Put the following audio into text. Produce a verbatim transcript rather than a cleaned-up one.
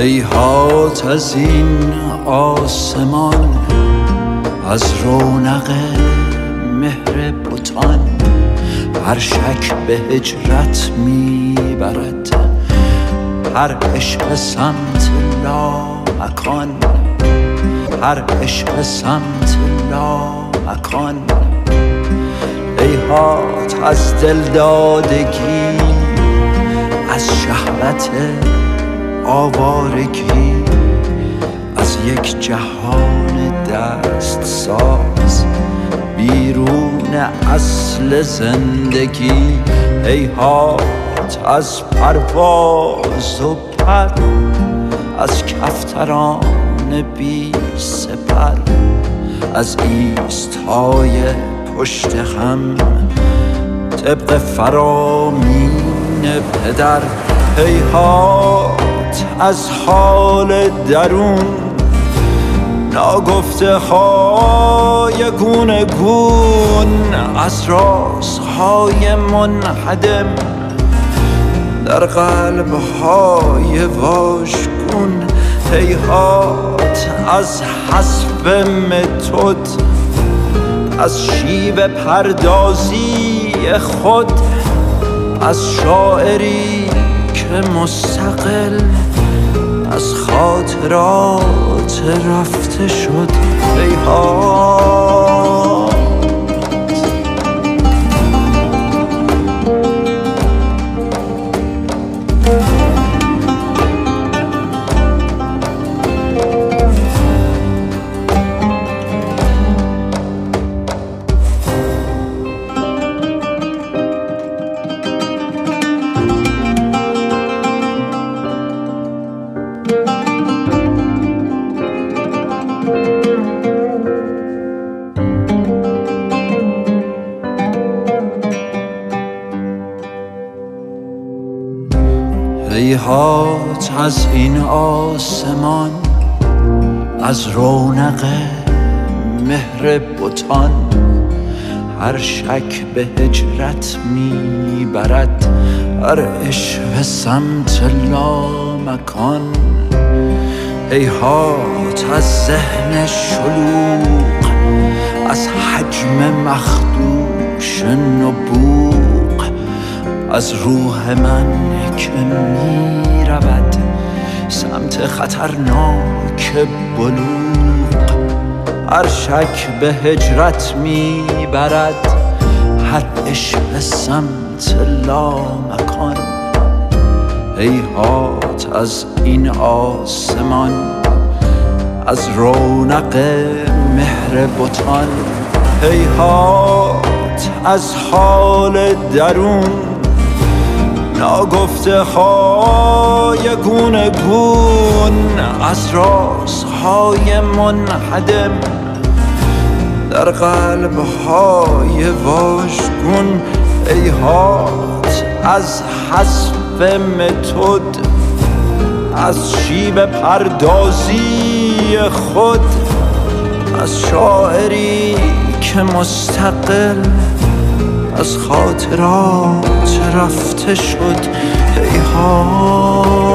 هیهات از این آسمان، از رونق مهر بتان، هر شک به هجرت میبرد، هر عشق سمت لامکان، هر عشق سمت لامکان. هیهات از دلدادگی، از شهوت آوارگی، از یک جهان دست ساز بیرون اصل زندگی. هیهات از پرواز و پر، از کفتران بی سپر، از ایستای پشت هم طبق فرامین پدر. هیهات از حال درون، ناگفته های گونه گون، از رازهای منهدم در قلب های واژگون. هیهات از حسب متد، از شیوه پردازی خود، از شاعری که مستقل از خاطرات رفته شد. هیهات هیهات از این آسمان، از رونق مهر بتان، هر شک به هجرت میبرد، هر عشق سمت لامکان. هیهات از ذهن شلوغ، از حجم مخدوش نبوغ، از روح من که می رود سمت خطرناک بلوغ. هر شک به هجرت می برد، هر عشق سمت لامکان. هیهات از این آسمان، از رونق مهر بتان. هیهات از حال درون، ناگفته های گونه گون، از رازهای منهدم در قلب های واژگون. هیهات از حسب متد، از شیوه پردازی خود، از شاعری که مستقل از خاطرات رفته شد. هیهات